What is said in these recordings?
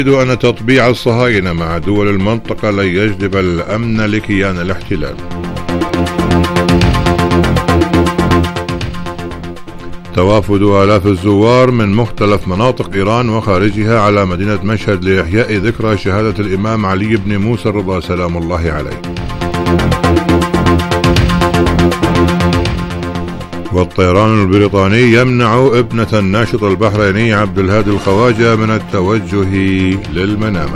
أن تطبيع الصهاينة مع دول المنطقة لن يجلب الأمن لكيان الاحتلال. توافد آلاف الزوار من مختلف مناطق إيران وخارجها على مدينة مشهد لإحياء ذكرى شهادة الإمام علي بن موسى الرضا سلام الله عليه. والطيران البريطاني يمنع ابنة الناشط البحريني عبد الهادي الخواجة من التوجه للمنامة.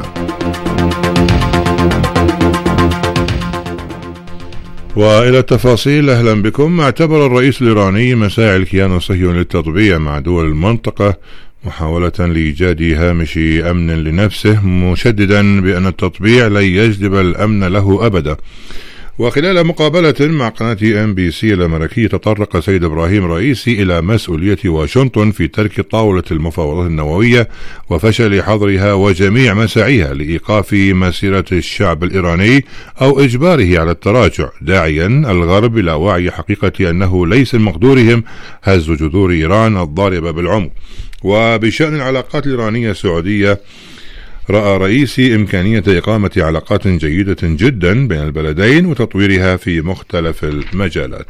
وإلى التفاصيل، أهلا بكم. اعتبر الرئيس الإيراني مساعي الكيان الصهيوني للتطبيع مع دول المنطقة محاولة لإيجاد هامش أمن لنفسه، مشددا بأن التطبيع لن يجلب الأمن له أبدا. وخلال مقابلة مع قناة MBC الأمريكية، تطرق سيد إبراهيم رئيسي إلى مسؤولية واشنطن في ترك طاولة المفاوضات النووية وفشل حظرها وجميع مساعيها لإيقاف مسيرة الشعب الإيراني أو إجباره على التراجع، داعيا الغرب إلى وعي حقيقة أنه ليس من مقدورهم هز جذور إيران الضاربة بالعمق. وبشأن العلاقات الإيرانية السعودية، رأى رئيسي إمكانية إقامة علاقات جيدة جدا بين البلدين وتطويرها في مختلف المجالات.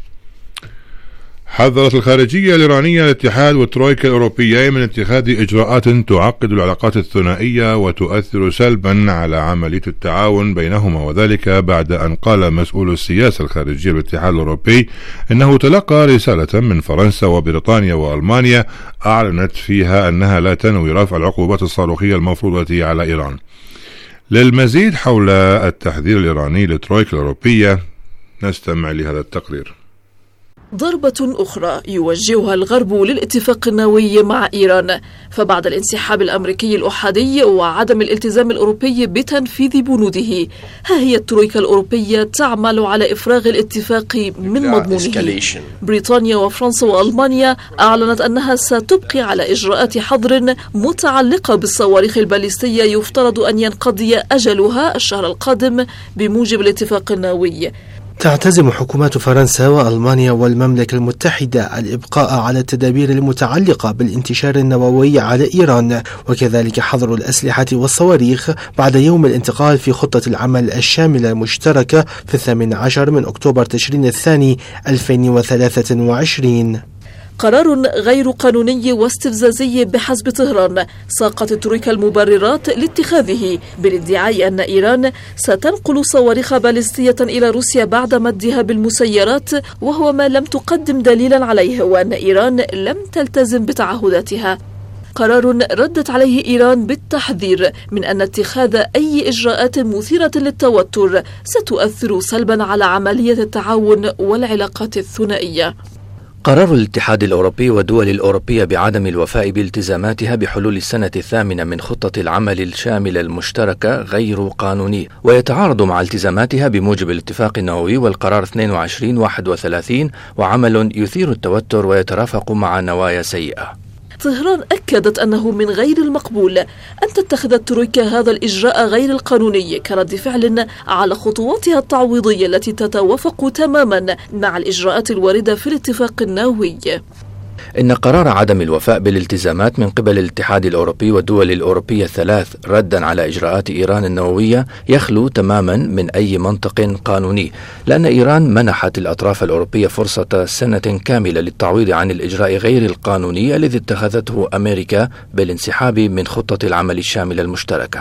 حذرت الخارجية الإيرانية الاتحاد والترويكا الأوروبيين من اتخاذ إجراءات تعقد العلاقات الثنائية وتؤثر سلبا على عملية التعاون بينهما، وذلك بعد أن قال مسؤول السياسة الخارجية بالاتحاد الأوروبي إنه تلقى رسالة من فرنسا وبريطانيا وألمانيا أعلنت فيها أنها لا تنوي رفع العقوبات الصاروخية المفروضة على إيران. للمزيد حول التحذير الإيراني للترويكا الأوروبية نستمع لهذا التقرير. ضربة أخرى يوجهها الغرب للاتفاق النووي مع إيران، فبعد الانسحاب الأمريكي الأحادي وعدم الالتزام الأوروبي بتنفيذ بنوده، ها هي الترويكا الأوروبية تعمل على إفراغ الاتفاق من مضمونه. بريطانيا وفرنسا وألمانيا أعلنت أنها ستبقي على إجراءات حظر متعلقة بالصواريخ الباليستية يفترض أن ينقضي أجلها الشهر القادم بموجب الاتفاق النووي. تعتزم حكومات فرنسا وألمانيا والمملكة المتحدة الإبقاء على التدابير المتعلقة بالانتشار النووي على إيران، وكذلك حظر الأسلحة والصواريخ بعد يوم الانتقال في خطة العمل الشاملة المشتركة في 18 من أكتوبر تشرين الثاني 2023. قرار غير قانوني واستفزازي بحسب طهران ساقت الترويكا المبررات لاتخاذه بالادعاء أن إيران ستنقل صواريخ باليستية إلى روسيا بعد مدها بالمسيرات، وهو ما لم تقدم دليلا عليه، وأن إيران لم تلتزم بتعهداتها. قرار ردت عليه إيران بالتحذير من أن اتخاذ أي إجراءات مثيرة للتوتر ستؤثر سلبا على عملية التعاون والعلاقات الثنائية. قرار الاتحاد الأوروبي والدول الأوروبية بعدم الوفاء بالتزاماتها بحلول السنة الثامنة من خطة العمل الشاملة المشتركة غير قانوني، ويتعارض مع التزاماتها بموجب الاتفاق النووي والقرار 2231، وعمل يثير التوتر ويترافق مع نوايا سيئة. طهران أكدت أنه من غير المقبول أن تتخذ الترويكا هذا الإجراء غير القانوني كرد فعل على خطواتها التعويضية التي تتوافق تماما مع الإجراءات الواردة في الاتفاق النووي. إن قرار عدم الوفاء بالالتزامات من قبل الاتحاد الأوروبي والدول الأوروبية الثلاث ردا على إجراءات إيران النووية يخلو تماما من أي منطق قانوني، لأن إيران منحت الأطراف الأوروبية فرصة سنة كاملة للتعويض عن الإجراء غير القانوني الذي اتخذته أمريكا بالانسحاب من خطة العمل الشاملة المشتركة.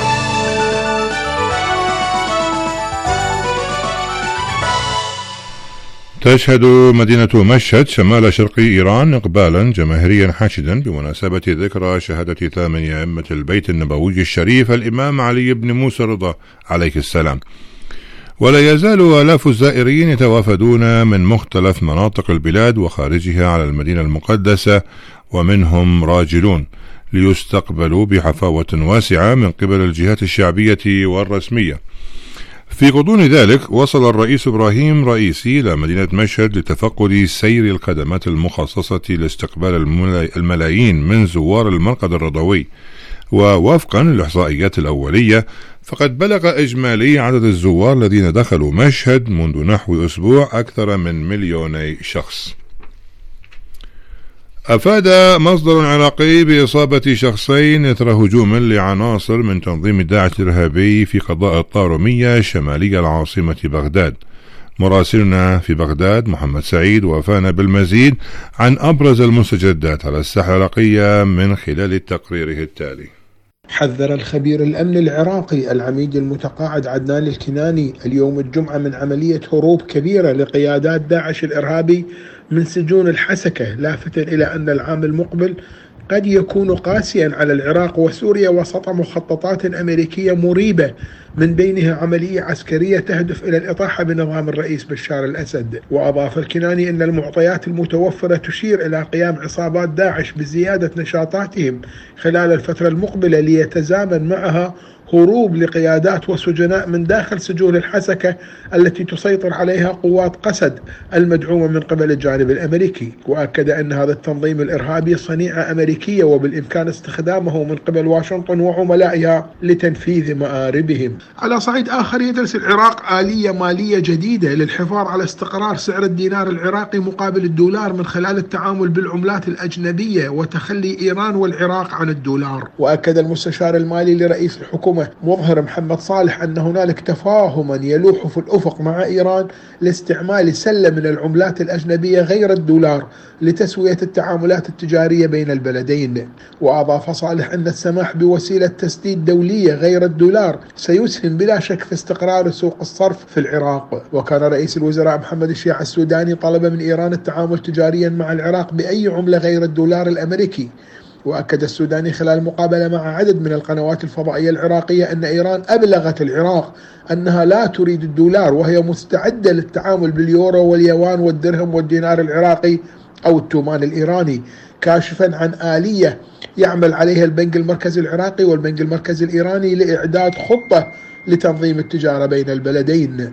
تشهد مدينة مشهد شمال شرق إيران إقبالا جماهيريا حاشدا بمناسبة ذكرى شهادة ثامن أئمة البيت النبوي الشريف الإمام علي بن موسى الرضا عليه السلام. ولا يزال آلاف الزائرين يتوافدون من مختلف مناطق البلاد وخارجها على المدينة المقدسة، ومنهم راجلون، ليستقبلوا بحفاوة واسعة من قبل الجهات الشعبية والرسمية. في غضون ذلك وصل الرئيس إبراهيم رئيسي إلى مدينة مشهد لتفقد سير الخدمات المخصصة لاستقبال الملايين من زوار المرقد الرضوي. ووفقا للإحصائيات الأولية فقد بلغ إجمالي عدد الزوار الذين دخلوا مشهد منذ نحو أسبوع أكثر من 2 مليون شخص. أفاد مصدر عراقي بإصابة شخصين إثر هجوم لعناصر من تنظيم داعش الإرهابي في قضاء الطارمية شمالي العاصمة بغداد. مراسلنا في بغداد محمد سعيد وفانا بالمزيد عن أبرز المستجدات على الساحة العراقية من خلال تقريره التالي. حذر الخبير الأمن العراقي العميد المتقاعد عدنان الكناني اليوم الجمعة من عملية هروب كبيرة لقيادات داعش الإرهابي من سجون الحسكة، لافتا إلى أن العام المقبل قد يكون قاسيا على العراق وسوريا وسط مخططات أمريكية مريبة، من بينها عملية عسكرية تهدف إلى الإطاحة بنظام الرئيس بشار الأسد. وأضاف الكناني أن المعطيات المتوفرة تشير إلى قيام عصابات داعش بزيادة نشاطاتهم خلال الفترة المقبلة ليتزامن معها هروب لقيادات وسجناء من داخل سجون الحسكة التي تسيطر عليها قوات قسد المدعومة من قبل الجانب الأمريكي. وأكد أن هذا التنظيم الإرهابي صنيعة أمريكية وبالإمكان استخدامه من قبل واشنطن وعملائها لتنفيذ مآربهم. على صعيد آخر، يدرس العراق آلية مالية جديدة للحفاظ على استقرار سعر الدينار العراقي مقابل الدولار من خلال التعامل بالعملات الأجنبية وتخلي إيران والعراق عن الدولار. وأكد المستشار المالي لرئيس الحكومة مظهر محمد صالح أن هنالك تفاهما يلوح في الأفق مع إيران لاستعمال سلة من العملات الأجنبية غير الدولار لتسوية التعاملات التجارية بين البلدين. وأضاف صالح أن السماح بوسيلة تسديد دولية غير الدولار سيسهم بلا شك في استقرار سوق الصرف في العراق. وكان رئيس الوزراء محمد الشيع السوداني طلب من إيران التعامل تجاريا مع العراق بأي عملة غير الدولار الأمريكي. وأكد السوداني خلال مقابلة مع عدد من القنوات الفضائية العراقية أن إيران أبلغت العراق أنها لا تريد الدولار وهي مستعدة للتعامل باليورو واليوان والدرهم والدينار العراقي أو التومان الإيراني، كاشفا عن آلية يعمل عليها البنك المركزي العراقي والبنك المركزي الإيراني لإعداد خطة لتنظيم التجارة بين البلدين.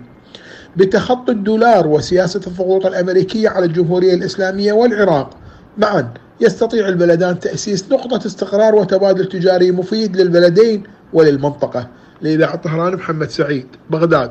بتخطي الدولار وسياسة الضغوط الأمريكية على الجمهورية الإسلامية والعراق معا يستطيع البلدان تأسيس نقطة استقرار وتبادل تجاري مفيد للبلدين وللمنطقة. لإذاعة طهران محمد سعيد، بغداد.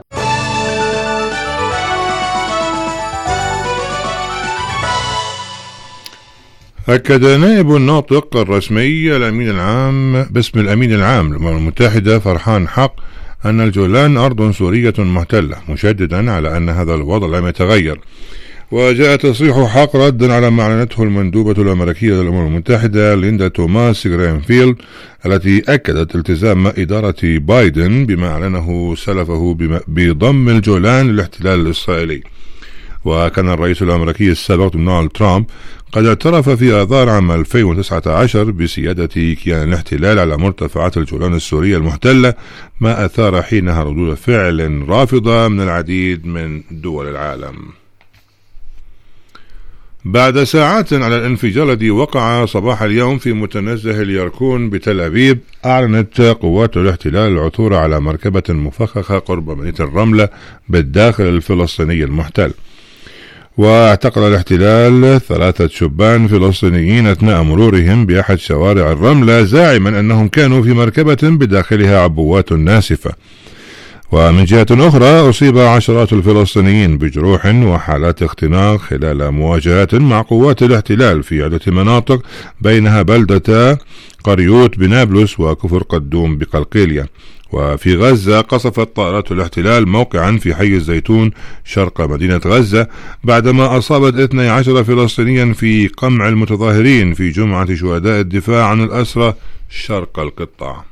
أكد نائب الناطق الرسمي الأمين العام باسم الأمين العام للأمم المتحدة فرحان حق أن الجولان أرض سورية محتلة، مشددا على أن هذا الوضع لم يتغير. وجاء تصريح حق ردا على ما أعلنته المندوبة الأمريكية للأمم المتحدة ليندا توماس غرينفيلد التي أكدت التزام إدارة بايدن بما أعلنه سلفه بضم الجولان للاحتلال الإسرائيلي. وكان الرئيس الأمريكي السابق دونالد ترامب قد اعترف في آذار عام 2019 بسيادة كيان الاحتلال على مرتفعات الجولان السورية المحتلة، ما أثار حينها ردود فعل رافضة من العديد من دول العالم. بعد ساعات على الانفجار الذي وقع صباح اليوم في متنزه اليركون بتل أبيب، أعلنت قوات الاحتلال العثور على مركبة مفخخة قرب مدينة الرملة بالداخل الفلسطيني المحتل. واعتقل الاحتلال 3 شبان فلسطينيين أثناء مرورهم بأحد شوارع الرملة، زاعما أنهم كانوا في مركبة بداخلها عبوات ناسفة. ومن جهة أخرى أصيب عشرات الفلسطينيين بجروح وحالات اختناق خلال مواجهات مع قوات الاحتلال في عدة مناطق، بينها بلدة قريوت بنابلس وكفر قدوم بقلقيلية. وفي غزة قصفت طائرات الاحتلال موقعا في حي الزيتون شرق مدينة غزة بعدما أصابت 12 فلسطينيا في قمع المتظاهرين في جمعة شهداء الدفاع عن الأسرى شرق القطاع.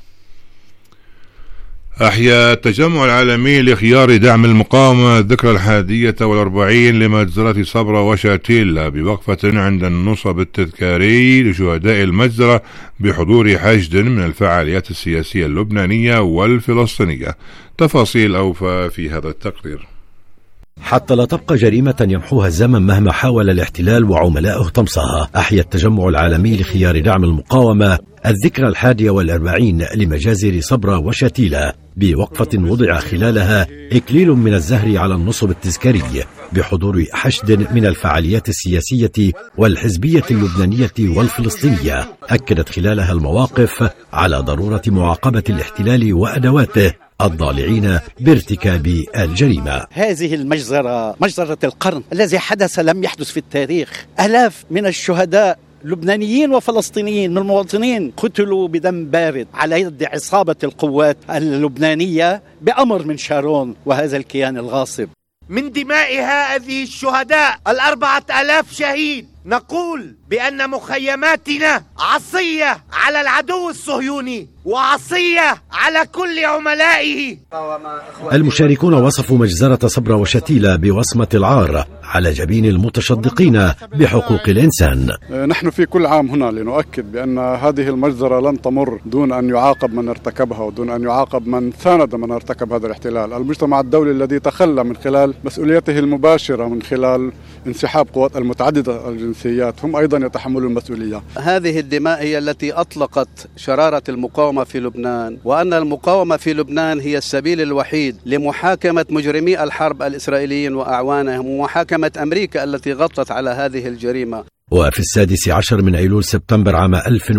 أحيا التجمع العالمي لخيار دعم المقاومة الذكرى 41 لمجزرة صبرا وشاتيلا بوقفة عند النصب التذكاري لشهداء المجزرة بحضور حشد من الفعاليات السياسية اللبنانية والفلسطينية. تفاصيل أوفى في هذا التقرير. حتى لا تبقى جريمة يمحوها الزمن مهما حاول الاحتلال وعملائه طمسها، أحيا التجمع العالمي لخيار دعم المقاومة الذكرى 41 لمجازر صبرا وشتيلة، بوقفة وضع خلالها إكليل من الزهر على النصب التذكاري بحضور حشد من الفعاليات السياسية والحزبية اللبنانية والفلسطينية. أكدت خلالها المواقف على ضرورة معاقبة الاحتلال وأدواته الضالعين بارتكاب الجريمة. هذه المجزرة مجزرة القرن، الذي حدث لم يحدث في التاريخ. آلاف من الشهداء لبنانيين وفلسطينيين من المواطنين قتلوا بدم بارد على يد عصابة القوات اللبنانية بأمر من شارون وهذا الكيان الغاصب. من دماء هذه الشهداء 4000 شهيد نقول بأن مخيماتنا عصية على العدو الصهيوني وعصية على كل عملائه. المشاركون وصفوا مجزرة صبرا وشتيلة بوصمة العار على جبين المتشدقين بحقوق الإنسان. نحن في كل عام هنا لنؤكد بأن هذه المجزرة لن تمر دون أن يعاقب من ارتكبها ودون أن يعاقب من ساند من ارتكب هذا الاحتلال. المجتمع الدولي الذي تخلى من خلال مسؤوليته المباشرة من خلال انسحاب قوات المتعددة الجنسيات هم أيضا يتحملون المسؤولية. هذه الدماء هي التي أطلقت شرارة المقاومة في لبنان، وأن المقاومة في لبنان هي السبيل الوحيد لمحاكمة مجرمي الحرب الإسرائيليين وأعوانهم ومحاكمة أمريكا التي غطت على هذه الجريمة. وفي 16 من أيلول سبتمبر عام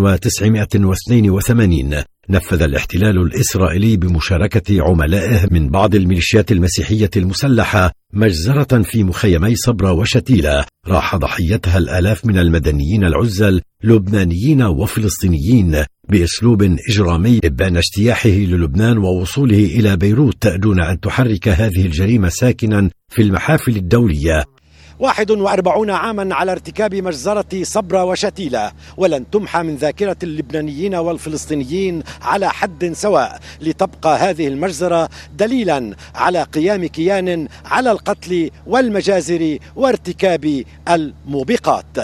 1982 نفذ الاحتلال الإسرائيلي بمشاركة عملائه من بعض الميليشيات المسيحية المسلحة مجزرة في مخيمي صبرا وشتيلة راح ضحيتها الآلاف من المدنيين العزل لبنانيين وفلسطينيين بأسلوب إجرامي إبان اجتياحه للبنان ووصوله إلى بيروت دون أن تحرك هذه الجريمة ساكنا في المحافل الدولية. 41 عاما على ارتكاب مجزرة صبرا وشتيلة، ولن تمحى من ذاكرة اللبنانيين والفلسطينيين على حد سواء، لتبقى هذه المجزرة دليلا على قيام كيان على القتل والمجازر وارتكاب الموبقات.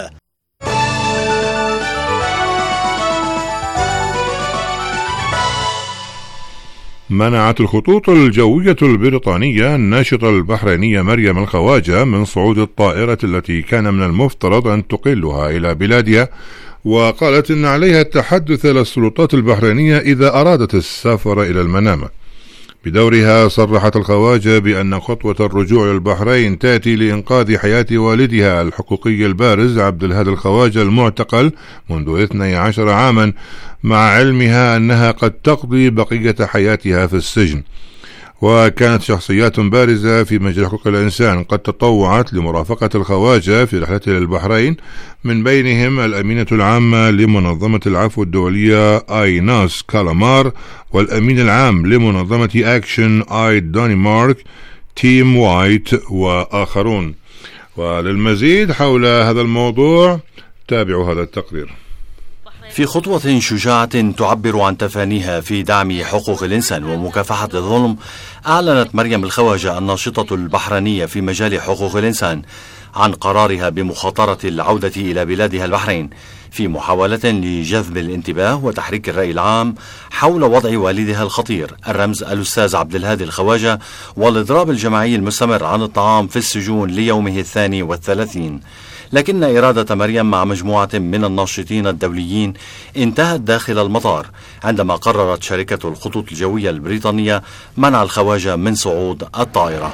منعت الخطوط الجوية البريطانية الناشطة البحرينية مريم الخواجة من صعود الطائرة التي كان من المفترض أن تقلها إلى بلادها، وقالت إن عليها التحدث إلى السلطات البحرينية إذا أرادت السفر إلى المنامة. بدورها صرحت الخواجة بأن خطوة الرجوع للبحرين تأتي لإنقاذ حياة والدها الحقوقي البارز عبد الهادي الخواجة المعتقل منذ 12 عاما، مع علمها أنها قد تقضي بقية حياتها في السجن. وكانت شخصيات بارزة في مجال حقوق الإنسان قد تطوعت لمرافقة الخواجة في رحلته للبحرين، من بينهم الأمينة العامة لمنظمة العفو الدولية آيناس كالامار، والأمين العام لمنظمة أكشن آي دنمارك تيم وايت وآخرون. وللمزيد حول هذا الموضوع تابعوا هذا التقرير. في خطوة شجاعة تعبر عن تفانيها في دعم حقوق الإنسان ومكافحة الظلم، أعلنت مريم الخواجة الناشطة البحرينية في مجال حقوق الإنسان عن قرارها بمخاطرة العودة إلى بلادها البحرين، في محاولة لجذب الانتباه وتحريك الرأي العام حول وضع والدها الخطير الرمز الأستاذ عبد الهادي الخواجة والإضراب الجماعي المستمر عن الطعام في السجون ليومه 32. لكن إرادة مريم مع مجموعة من الناشطين الدوليين انتهت داخل المطار عندما قررت شركة الخطوط الجوية البريطانية منع الخواجة من صعود الطائرة.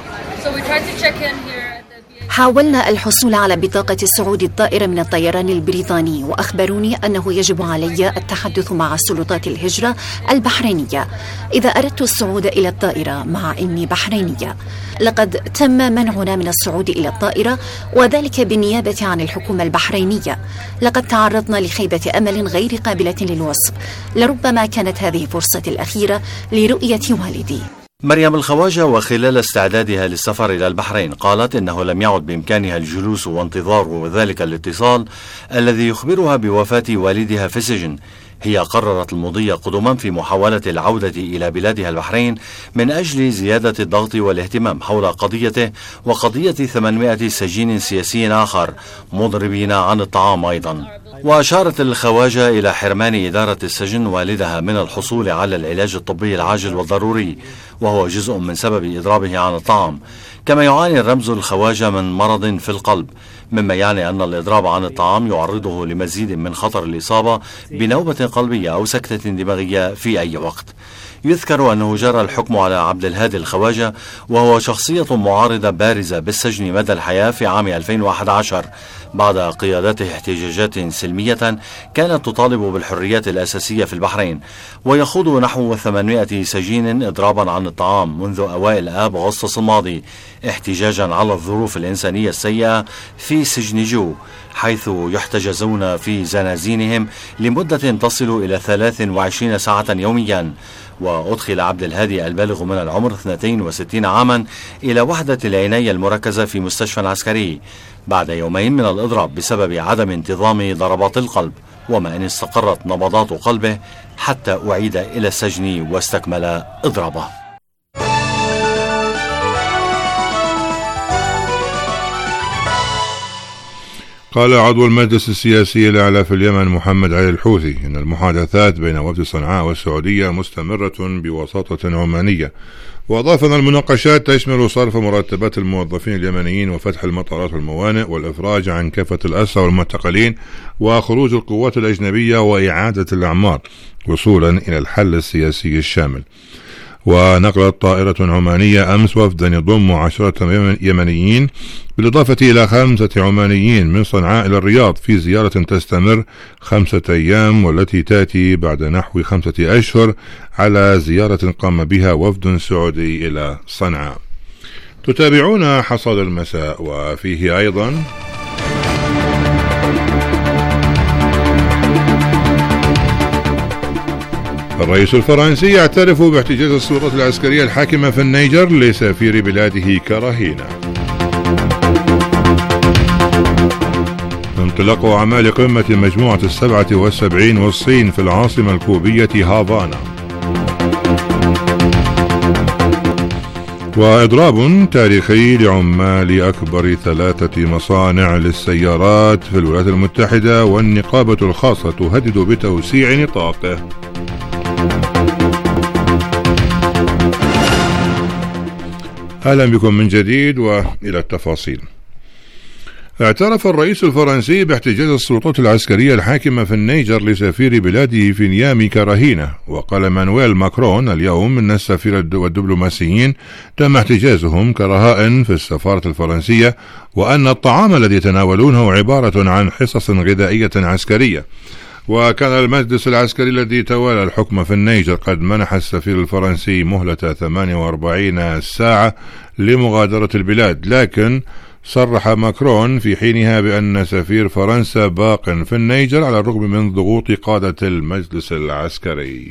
حاولنا الحصول على بطاقة صعود الطائرة من الطيران البريطاني، وأخبروني أنه يجب علي التحدث مع سلطات الهجرة البحرينية إذا أردت الصعود إلى الطائرة، مع إني بحرينية. لقد تم منعنا من الصعود إلى الطائرة، وذلك بالنيابة عن الحكومة البحرينية. لقد تعرضنا لخيبة أمل غير قابلة للوصف، لربما كانت هذه فرصتي الأخيرة لرؤية والدي. مريم الخواجة وخلال استعدادها للسفر إلى البحرين قالت إنه لم يعد بإمكانها الجلوس وانتظار ذلك الاتصال الذي يخبرها بوفاة والدها في السجن. هي قررت المضي قدما في محاولة العودة إلى بلادها البحرين من أجل زيادة الضغط والاهتمام حول قضيته وقضية 800 سجين سياسي آخر مضربين عن الطعام أيضا. وأشارت الخواجة إلى حرمان إدارة السجن والدها من الحصول على العلاج الطبي العاجل والضروري، وهو جزء من سبب إضرابه عن الطعام. كما يعاني الرمز الخواجة من مرض في القلب، مما يعني أن الإضراب عن الطعام يعرضه لمزيد من خطر الإصابة بنوبة قلبية أو سكتة دماغية في أي وقت. يذكر أنه جرى الحكم على عبد الهادي الخواجة، وهو شخصية معارضة بارزة بالسجن مدى الحياة في عام 2011 بعد قيادته احتجاجات سلمية كانت تطالب بالحريات الأساسية في البحرين، ويخوض نحو 800 سجين إضرابا عن الطعام منذ أوائل آب أغسطس الماضي، احتجاجا على الظروف الإنسانية السيئة في سجن جو، حيث يحتجزون في زنازينهم لمدة تصل إلى 23 ساعة يوميا. وأدخل عبد الهادي البالغ من العمر 62 عاما إلى وحدة العناية المركزة في مستشفى عسكري بعد يومين من الإضراب بسبب عدم انتظام ضربات القلب، وما أن استقرت نبضات قلبه حتى أعيد إلى السجن واستكمل إضرابه. قال عضو المجلس السياسي الأعلى في اليمن محمد علي الحوثي إن المحادثات بين وفد صنعاء والسعودية مستمرة بوساطة عمانية، وأضاف أن المناقشات تشمل صرف مرتبات الموظفين اليمنيين وفتح المطارات والموانئ والإفراج عن كافة الأسرى والمعتقلين وخروج القوات الأجنبية وإعادة الأعمار وصولا إلى الحل السياسي الشامل. ونقلت طائرة عمانية أمس وفدا يضم 10 يمنيين بالإضافة إلى 5 عمانيين من صنعاء إلى الرياض في زيارة تستمر 5 أيام، والتي تأتي بعد نحو 5 أشهر على زيارة قام بها وفد سعودي إلى صنعاء. تتابعون حصاد المساء، وفيه أيضا الرئيس الفرنسي يعترف باحتجاز السلطات العسكرية الحاكمة في النيجر لسفير بلاده كرهينة. انطلاق أعمال قمة مجموعة 77 والصين في العاصمة الكوبية هافانا. وإضراب تاريخي لعمال أكبر 3 مصانع للسيارات في الولايات المتحدة، والنقابة الخاصة تهدد بتوسيع نطاقه. أهلا بكم من جديد وإلى التفاصيل. اعترف الرئيس الفرنسي باحتجاز السلطات العسكرية الحاكمة في النيجر لسفير بلاده في نيامي كرهينة. وقال مانويل ماكرون اليوم أن السفير والدبلوماسيين تم احتجازهم كرهائن في السفارة الفرنسية، وأن الطعام الذي يتناولونه عبارة عن حصص غذائية عسكرية. وكان المجلس العسكري الذي تولى الحكم في النيجر قد منح السفير الفرنسي مهلة 48 ساعة لمغادرة البلاد، لكن صرح ماكرون في حينها بأن سفير فرنسا باق في النيجر على الرغم من ضغوط قادة المجلس العسكري.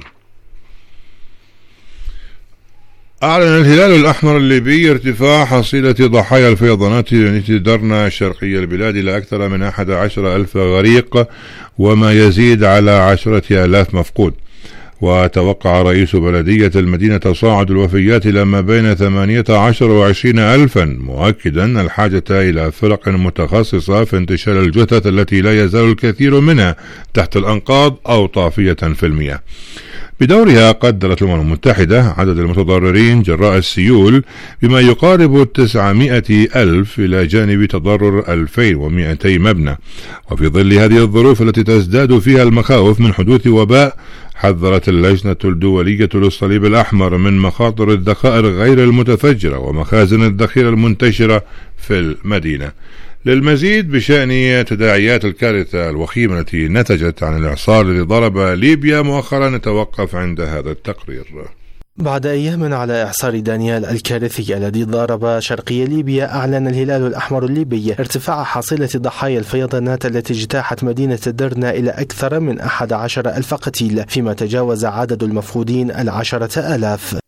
أعلن الهلال الأحمر الليبي ارتفاع حصيلة ضحايا الفيضانات التي درنا شرقي البلاد إلى أكثر من 11,000 غريق، وما يزيد على 10,000 مفقود. وتوقع رئيس بلدية المدينة تصاعد الوفيات إلى ما بين 18 و20 ألفا، مؤكدا الحاجة إلى فرق متخصصة في انتشال الجثث التي لا يزال الكثير منها تحت الأنقاض أو طافية في المياه. بدورها قدرت الأمم المتحدة عدد المتضررين جراء السيول بما يقارب 900,000 إلى جانب تضرر 2200 مبنى. وفي ظل هذه الظروف التي تزداد فيها المخاوف من حدوث وباء، حذرت اللجنة الدولية للصليب الأحمر من مخاطر الذخائر غير المتفجرة ومخازن الذخيرة المنتشرة في المدينة. للمزيد بشأن تداعيات الكارثة الوخيمة التي نتجت عن الإعصار الذي ضرب ليبيا مؤخرا، نتوقف عند هذا التقرير. بعد أيام على إعصار دانيال الكارثي الذي ضارب شرقي ليبيا، أعلن الهلال الأحمر الليبي ارتفاع حصيلة ضحايا الفيضانات التي اجتاحت مدينة درنا إلى أكثر من 11,000 قتيل، فيما تجاوز عدد المفقودين 10,000.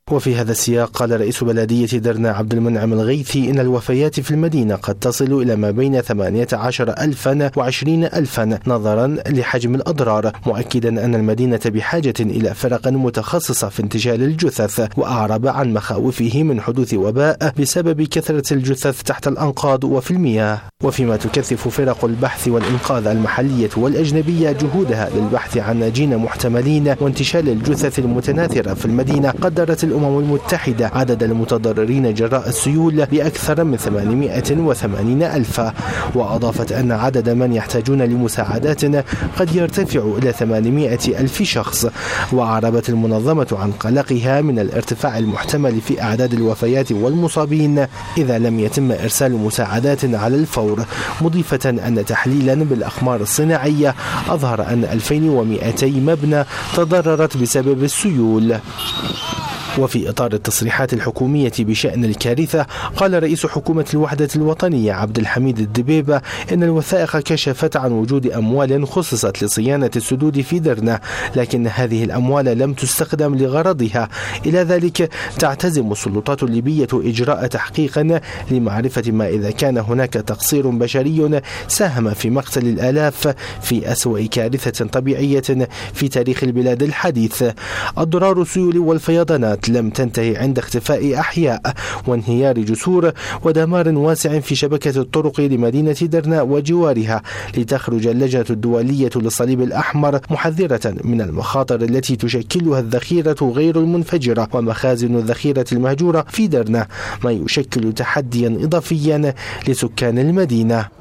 وفي هذا السياق قال رئيس بلدية درنا عبد المنعم الغيثي إن الوفيات في المدينة قد تصل إلى ما بين 18,000 و20,000 نظرا لحجم الأضرار، مؤكدا أن المدينة بحاجة إلى فرق متخصصة في انتشال الجثث، وأعرب عن مخاوفه من حدوث وباء بسبب كثرة الجثث تحت الأنقاض وفي المياه. وفيما تكثف فرق البحث والإنقاذ المحلية والأجنبية جهودها للبحث عن ناجين محتملين وانتشال الجثث المتناثرة في المدينة، قدرت الأمم المتحدة عدد المتضررين جراء السيول بأكثر من 880,000، وأضافت أن عدد من يحتاجون لمساعدات قد يرتفع إلى 800,000 شخص. وأعربت المنظمة عن قلقها من الارتفاع المحتمل في أعداد الوفيات والمصابين إذا لم يتم إرسال مساعدات على الفور، مضيفة أن تحليلا بالأقمار الصناعية أظهر أن 2200 مبنى تضررت بسبب السيول. وفي إطار التصريحات الحكومية بشأن الكارثة، قال رئيس حكومة الوحدة الوطنية عبد الحميد الدبيبة إن الوثائق كشفت عن وجود أموال خصصت لصيانة السدود في درنا، لكن هذه الأموال لم تستخدم لغرضها. إلى ذلك تعتزم السلطات الليبية إجراء تحقيق لمعرفة ما إذا كان هناك تقصير بشري ساهم في مقتل الآلاف في أسوأ كارثة طبيعية في تاريخ البلاد الحديث. أضرار السيول والفيضانات لم تنتهي عند اختفاء أحياء وانهيار جسور ودمار واسع في شبكة الطرق لمدينة درنا وجوارها، لتخرج اللجنة الدولية للصليب الأحمر محذرة من المخاطر التي تشكلها الذخيرة غير المنفجرة ومخازن الذخيرة المهجورة في درنا، ما يشكل تحديا إضافيا لسكان المدينة.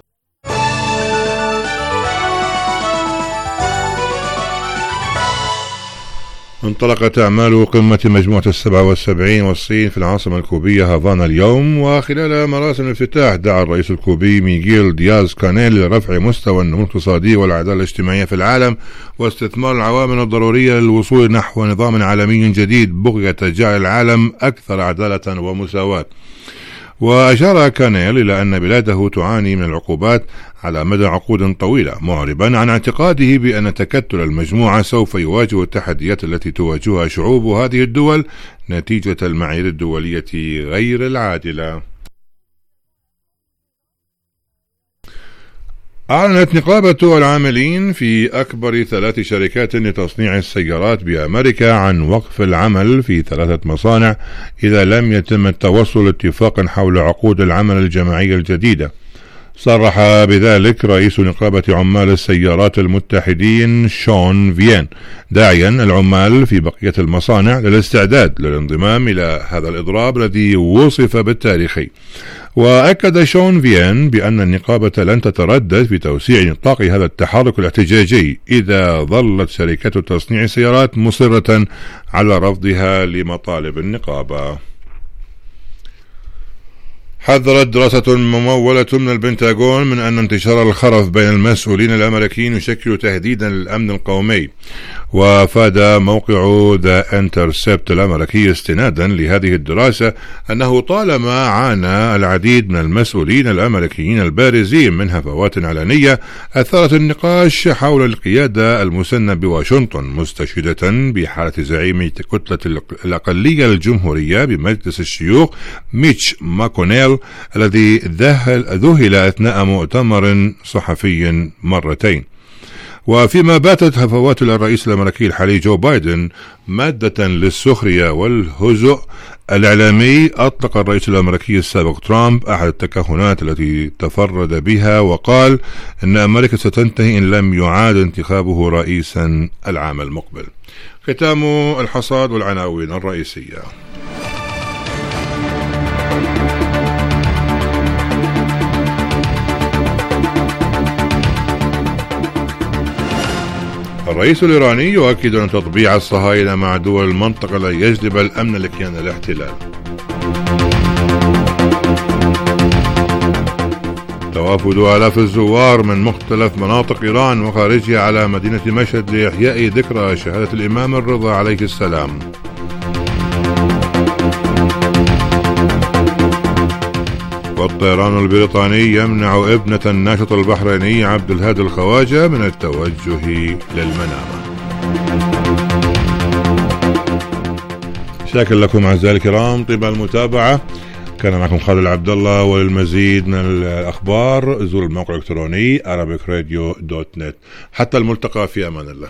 انطلقت أعمال قمة مجموعة 77 والصين في العاصمة الكوبية هافانا اليوم، وخلال مراسم الافتتاح دعا الرئيس الكوبي ميغيل دياز كانيل لرفع مستوى النمو الاقتصادي والعدالة الاجتماعية في العالم واستثمار العوامل الضرورية للوصول نحو نظام عالمي جديد بغية جعل العالم أكثر عدالة ومساواة. وأشار كانيل إلى أن بلاده تعاني من العقوبات على مدى عقود طويلة، معربا عن اعتقاده بأن تكتل المجموعة سوف يواجه التحديات التي تواجهها شعوب هذه الدول نتيجة المعايير الدولية غير العادلة. أعلنت نقابة العاملين في أكبر 3 شركات لتصنيع السيارات بأمريكا عن وقف العمل في 3 مصانع إذا لم يتم التوصل لاتفاق حول عقود العمل الجماعية الجديدة. صرح بذلك رئيس نقابة عمال السيارات المتحدين شون فيان، داعيا العمال في بقية المصانع للاستعداد للانضمام إلى هذا الإضراب الذي وصف بالتاريخي. وأكد شون فيان بأن النقابة لن تتردد في توسيع نطاق هذا التحرك الاحتجاجي إذا ظلت شركة تصنيع السيارات مصرة على رفضها لمطالب النقابة. حذرت دراسة ممولة من البنتاغون من أن انتشار الخرف بين المسؤولين الأمريكيين يشكل تهديدا للأمن القومي. وافاد موقع ذا انترسبت الأمريكي استنادا لهذه الدراسة أنه طالما عانى العديد من المسؤولين الأمريكيين البارزين من هفوات علنية أثارت النقاش حول القيادة المسنة بواشنطن، مستشهدة بحالة زعيم كتلة الأقلية الجمهورية بمجلس الشيوخ ميتش ماكونيل الذي ذهل أثناء مؤتمر صحفي مرتين. وفيما باتت هفوات الرئيس الأمريكي الحالي جو بايدن مادة للسخرية والهزء الإعلامي، أطلق الرئيس الأمريكي السابق ترامب أحد التكهنات التي تفرد بها وقال إن أمريكا ستنتهي إن لم يعاد انتخابه رئيسا العام المقبل. ختام الحصاد والعناوين الرئيسية. الرئيس الإيراني يؤكد أن تطبيع الصهاينة مع دول المنطقة لا يجلب الأمن لكيان الاحتلال. توافد آلاف الزوار من مختلف مناطق إيران وخارجها على مدينة مشهد لإحياء ذكرى شهادة الإمام الرضا عليه السلام. والطيران البريطاني يمنع ابنة الناشط البحريني عبد الهادي الخواجة من التوجه للمنامة. شاكر لكم أعزائي الكرام طيب المتابعة. كان معكم خالد عبد الله، وللمزيد من الأخبار زور الموقع الإلكتروني arabicradio.net. حتى الملتقى، في أمان الله.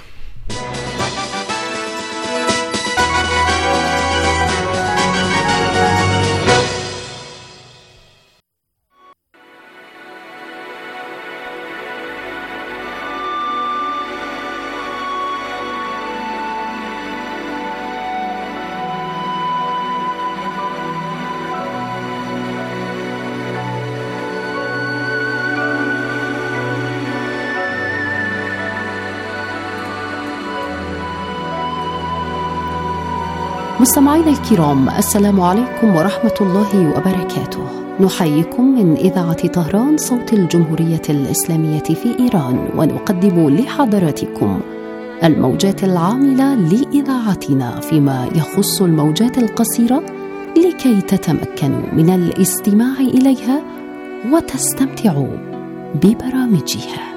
مستمعينا الكرام، السلام عليكم ورحمة الله وبركاته. نحييكم من إذاعة طهران صوت الجمهورية الإسلامية في إيران، ونقدم لحضراتكم الموجات العاملة لإذاعتنا فيما يخص الموجات القصيرة، لكي تتمكنوا من الاستماع إليها وتستمتعوا ببرامجها.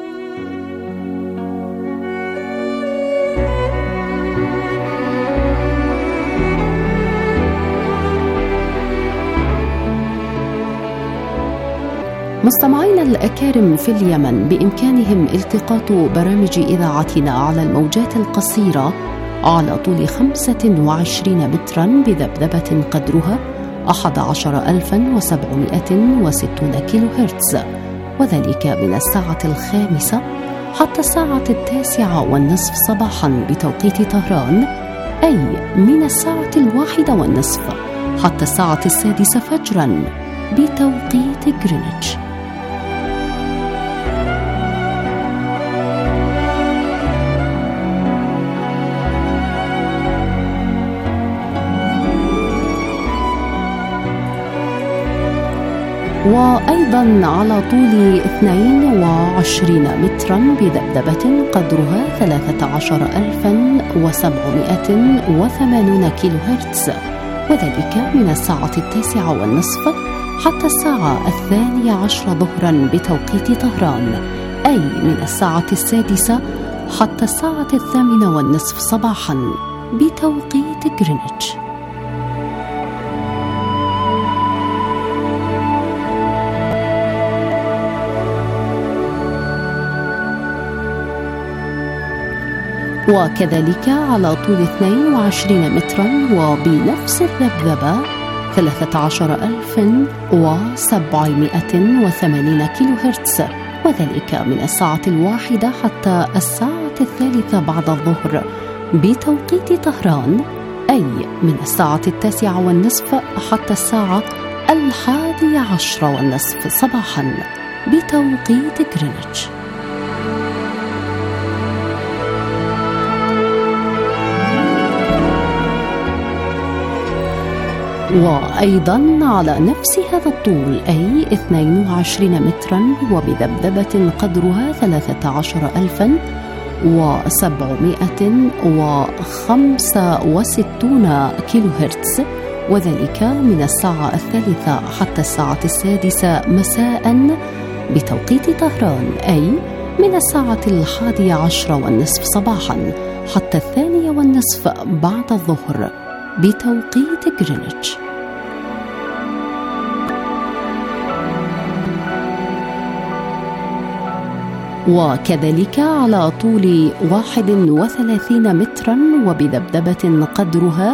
مستمعينا الأكارم في اليمن، بإمكانهم التقاط برامج إذاعتنا على الموجات القصيرة على طول 25 مترا بذبذبة قدرها 11760 كيلو هرتز، وذلك من الساعة 5 حتى الساعة 9:30 صباحا بتوقيت طهران، أي من الساعة 1:30 حتى الساعة 6 فجرا بتوقيت غرينتش. وأيضا على طول 22 مترا بذبذبة قدرها 13780 كيلو هرتز، وذلك من الساعة 9:30 حتى الساعة 12 ظهرا بتوقيت طهران، أي من الساعة 6 حتى الساعة 8:30 صباحا بتوقيت غرينتش. وكذلك على طول 22 مترا وبنفس الذبذبة 13780 كيلو هرتز، وذلك من الساعة 1 حتى الساعة 3 بعد الظهر بتوقيت طهران، أي من الساعة 9:30 حتى الساعة 11:30 صباحا بتوقيت غرينتش. وأيضا على نفس هذا الطول، أي 22 مترا وبذبذبة قدرها 13765 كيلو هرتز، وذلك من الساعة 3 حتى الساعة 6 مساء بتوقيت طهران، أي من الساعة 11:30 صباحا حتى 2:30 بعد الظهر بتوقيت غرينتش. وكذلك على طول 31 مترا وبذبذبة قدرها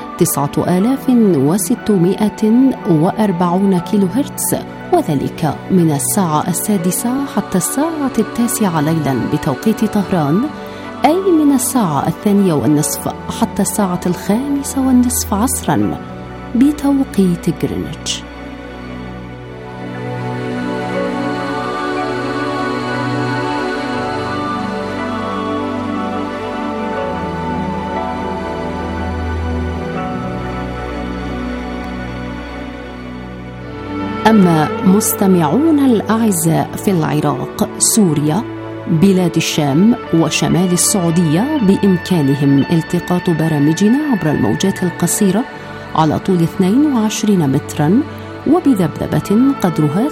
9640 كيلو هرتز، وذلك من الساعة 6 حتى الساعة 9 ليلا بتوقيت طهران، أي من الساعة 2:30 حتى الساعة 5:30 عصرا بتوقيت غرينتش. أما مستمعون الأعزاء في العراق، سوريا، بلاد الشام وشمال السعودية، بإمكانهم التقاط برامجنا عبر الموجات القصيرة على طول 22 مترا وبذبذبة قدرها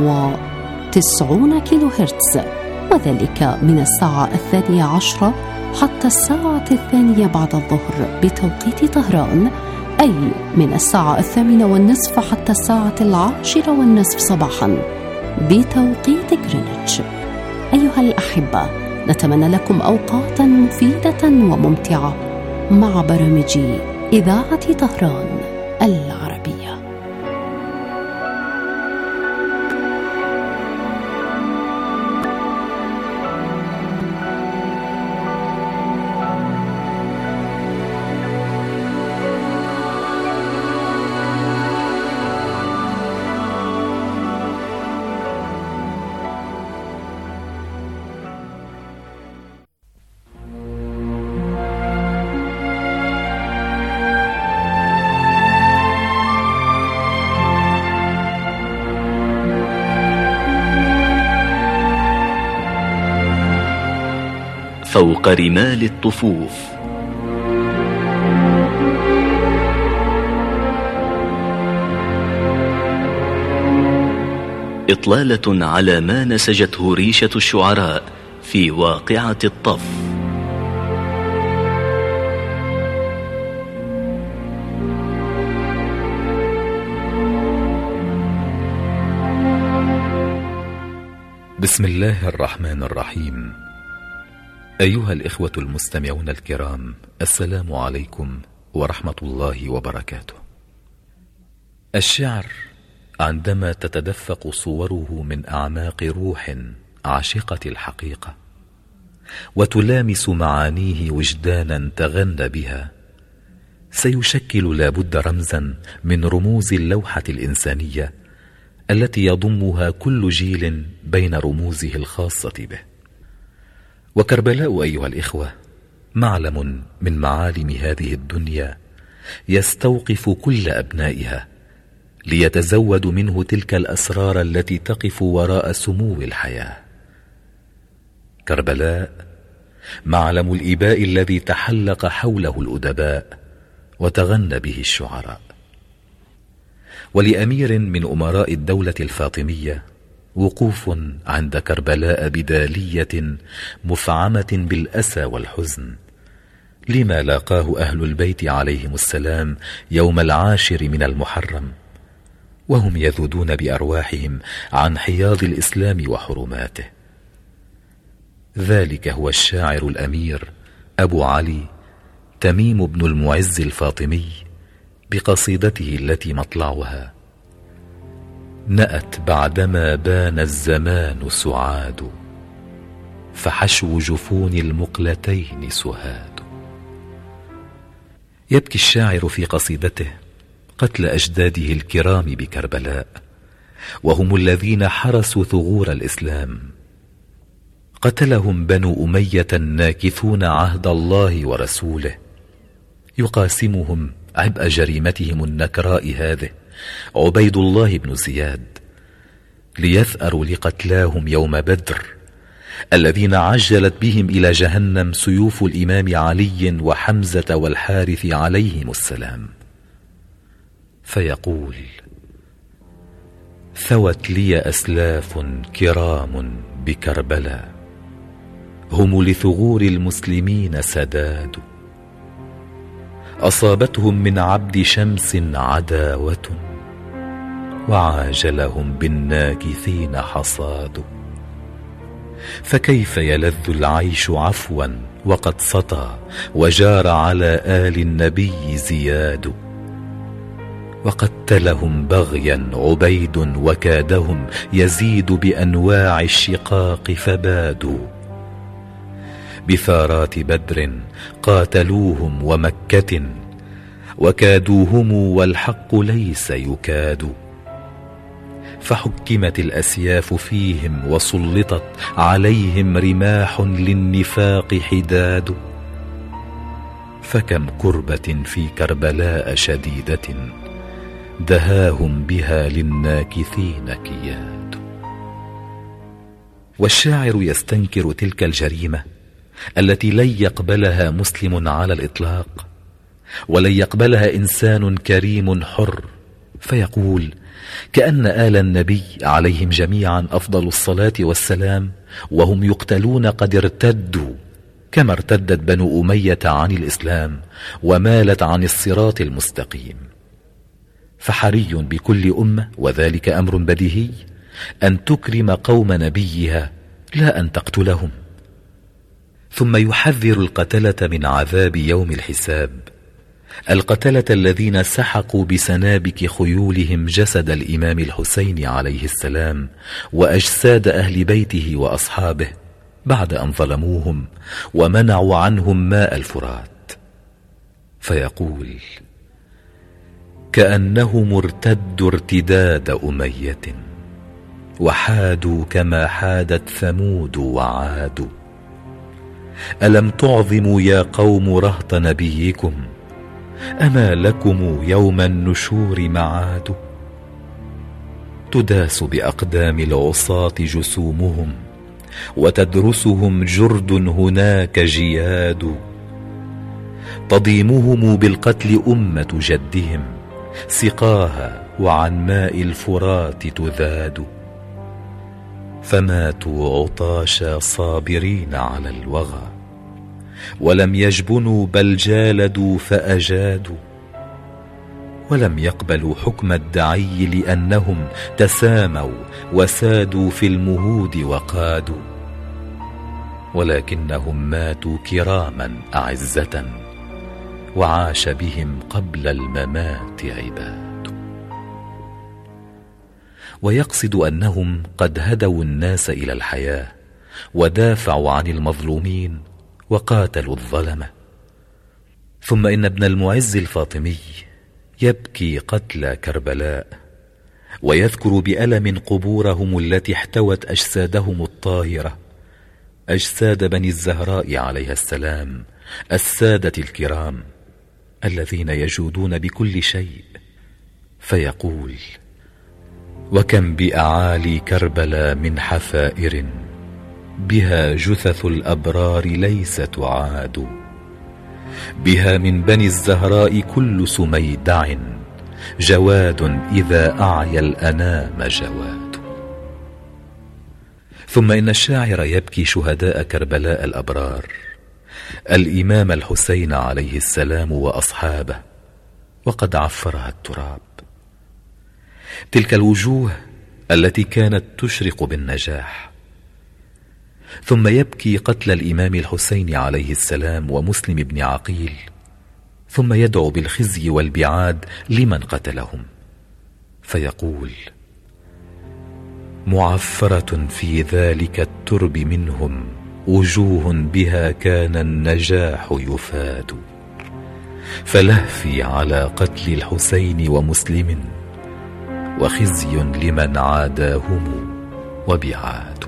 13590 كيلو هرتز، وذلك من الساعة 12 حتى الساعة 2 بعد الظهر بتوقيت طهران، أي من الساعة 8:30 حتى الساعة 10:30 صباحا بتوقيت غرينتش. أيها الأحبة، نتمنى لكم أوقاتا مفيدة وممتعة مع برامج إذاعة طهران العربية. فوق رمال الطفوف. إطلالة على ما نسجته ريشة الشعراء في واقعة الطف. بسم الله الرحمن الرحيم. أيها الإخوة المستمعون الكرام، السلام عليكم ورحمة الله وبركاته. الشعر عندما تتدفق صوره من أعماق روح عاشقة الحقيقة وتلامس معانيه وجدانا تغنى بها، سيشكل لابد رمزا من رموز اللوحة الإنسانية التي يضمها كل جيل بين رموزه الخاصة به. وكربلاء أيها الإخوة معلم من معالم هذه الدنيا يستوقف كل أبنائها ليتزودوا منه تلك الأسرار التي تقف وراء سمو الحياة. كربلاء معلم الإباء الذي تحلق حوله الأدباء وتغنى به الشعراء. ولأمير من أمراء الدولة الفاطمية وقوف عند كربلاء بدالية مفعمة بالأسى والحزن لما لاقاه أهل البيت عليهم السلام يوم 10 من المحرم، وهم يذودون بأرواحهم عن حياض الإسلام وحرماته. ذلك هو الشاعر الأمير أبو علي تميم بن المعز الفاطمي بقصيدته التي مطلعها: نأت بعدما بان الزمان سعاد، فحشو جفون المقلتين سهاد. يبكي الشاعر في قصيدته قتل أجداده الكرام بكربلاء، وهم الذين حرسوا ثغور الإسلام. قتلهم بنو أمية الناكثون عهد الله ورسوله، يقاسمهم عبء جريمتهم النكراء هذه عبيد الله بن زياد، ليثأروا لقتلاهم يوم بدر الذين عجلت بهم إلى جهنم سيوف الإمام علي وحمزة والحارث عليهم السلام. فيقول: ثوت لي أسلاف كرام بكربلاء، هم لثغور المسلمين سداد، أصابتهم من عبد شمس عداوة، وعاجلهم بالناكثين حصاد. فكيف يلذ العيش عفوا وقد سطى، وجار على آل النبي زياد. وقتلهم بغيا عبيد، وكادهم يزيد بأنواع الشقاق فبادوا. بثارات بدر قاتلوهم ومكة، وكادوهم والحق ليس يكاد. فحكمت الأسياف فيهم، وسلطت عليهم رماح للنفاق حداد. فكم كربة في كربلاء شديدة، دهاهم بها للناكثين كياد. والشاعر يستنكر تلك الجريمة التي لن يقبلها مسلم على الإطلاق، ولن يقبلها إنسان كريم حر، فيقول: كأن آل النبي عليهم جميعا أفضل الصلاة والسلام وهم يقتلون قد ارتدوا، كما ارتدت بنو أمية عن الإسلام ومالت عن الصراط المستقيم. فحري بكل أمة، وذلك أمر بديهي، أن تكرم قوم نبيها لا أن تقتلهم. ثم يحذر القتلة من عذاب يوم الحساب، القتلة الذين سحقوا بسنابك خيولهم جسد الإمام الحسين عليه السلام وأجساد أهل بيته وأصحابه بعد أن ظلموهم ومنعوا عنهم ماء الفرات. فيقول: كأنهم ارتدوا ارتداد أمية وحادوا كما حادت ثمود وعاد. ألم تعظموا يا قوم رهط نبيكم، أما لكم يوم النشور معاد. تداس بأقدام العصاة جسومهم وتدرسهم جرد هناك جياد. تضيمهم بالقتل أمة جدهم، سقاها وعن ماء الفرات تذاد. فماتوا عطاشا صابرين على الوغى، ولم يجبنوا بل جالدوا فأجادوا. ولم يقبلوا حكم الدعي لأنهم تساموا وسادوا في المهود وقادوا. ولكنهم ماتوا كراما أعزة، وعاش بهم قبل الممات عباد. ويقصد أنهم قد هدوا الناس إلى الحياة ودافعوا عن المظلومين وقاتلوا الظلمة. ثم إن ابن المعز الفاطمي يبكي قتلى كربلاء، ويذكر بألم قبورهم التي احتوت أجسادهم الطاهرة، أجساد بني الزهراء عليها السلام، السادة الكرام الذين يجودون بكل شيء. فيقول: وكم بأعالي كربلاء من حفائر، بها جثث الأبرار ليس تعاد. بها من بني الزهراء كل سميدع، جواد إذا أعيا الأنام جواد. ثم إن الشاعر يبكي شهداء كربلاء الأبرار، الإمام الحسين عليه السلام وأصحابه، وقد عفرها التراب. تلك الوجوه التي كانت تشرق بالنجاح. ثم يبكي قتل الإمام الحسين عليه السلام ومسلم بن عقيل، ثم يدعو بالخزي والبعاد لمن قتلهم. فيقول: معفرة في ذلك الترب منهم، وجوه بها كان النجاح يفاد. فلهفي على قتل الحسين ومسلم، وخزي لمن عاداهم وبعاد.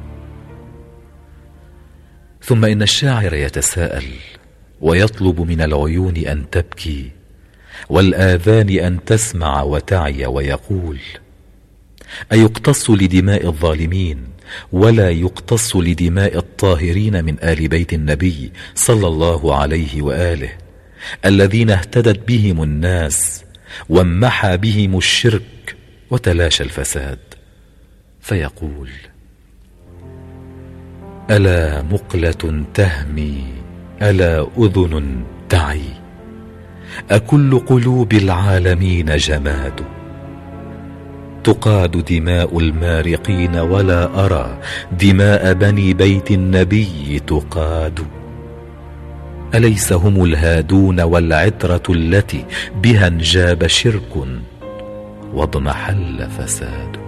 ثم إن الشاعر يتساءل ويطلب من العيون أن تبكي والآذان أن تسمع وتعي، ويقول: أيقتص لدماء الظالمين ولا يقتص لدماء الطاهرين من آل بيت النبي صلى الله عليه وآله، الذين اهتدت بهم الناس وامحى بهم الشرك وتلاشى الفساد؟ فيقول: ألا مقلة تهمي، ألا أذن تعي، أكل قلوب العالمين جماد. تقاد دماء المارقين ولا أرى دماء بني بيت النبي تقاد. أليس هم الهادون والعترة التي بها انجاب شرك واضمحل فساد؟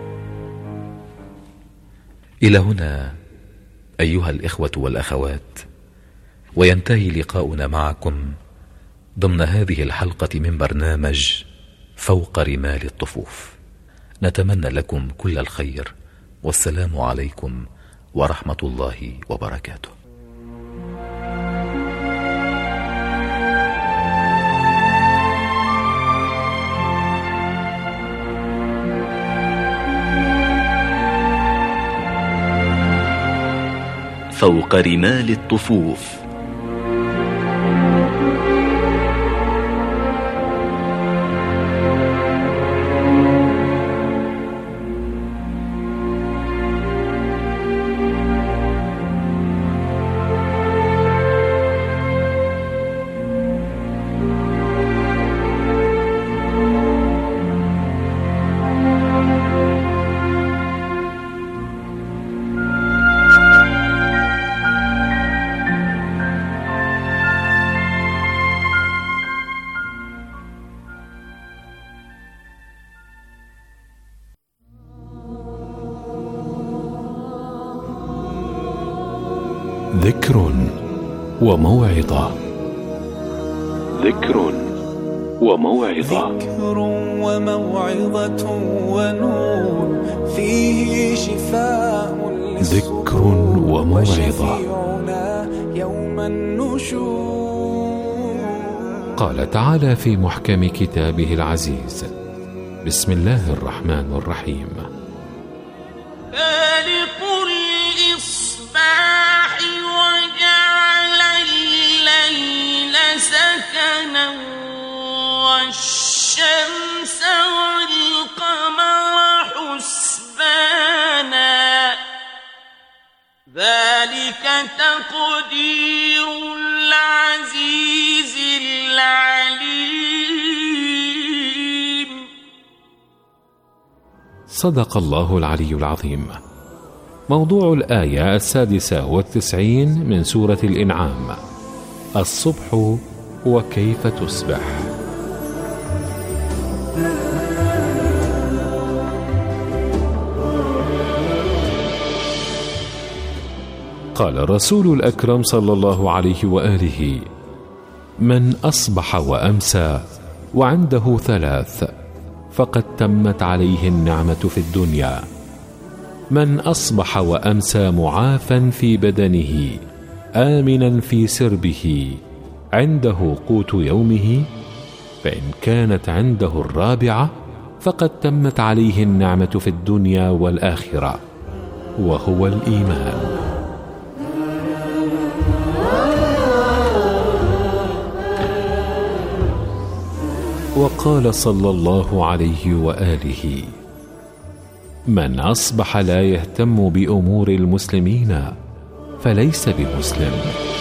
إلى هنا أيها الإخوة والأخوات، وينتهي لقاؤنا معكم ضمن هذه الحلقة من برنامج فوق رمال الطفوف. نتمنى لكم كل الخير، والسلام عليكم ورحمة الله وبركاته. فوق رمال الطفوف. ذكر وموعظة. ذكر وموعظة. ذكر وموعظة ونور فيه شفاء. ذكر وموعظة. يوم النشور. قال تعالى في محكم كتابه العزيز: بسم الله الرحمن الرحيم: فالق الإصباح وجعل الليل سكنا والشمس والقمر حسبانا ذلك تقدير العزيز العليم. صدق الله العلي العظيم. موضوع الآية 96 من سورة الإنعام: الصبح وكيف تصبح. قال الرسول الأكرم صلى الله عليه وآله: من أصبح وأمسى وعنده 3 فقد تمت عليه النعمة في الدنيا: من أصبح وأمسى معافا في بدنه آمنا في سربه عنده قوت يومه، فإن كانت عنده 4 فقد تمت عليه النعمة في الدنيا والآخرة، وهو الإيمان. وقال صلى الله عليه وآله: من أصبح لا يهتم بأمور المسلمين فليس بمسلم.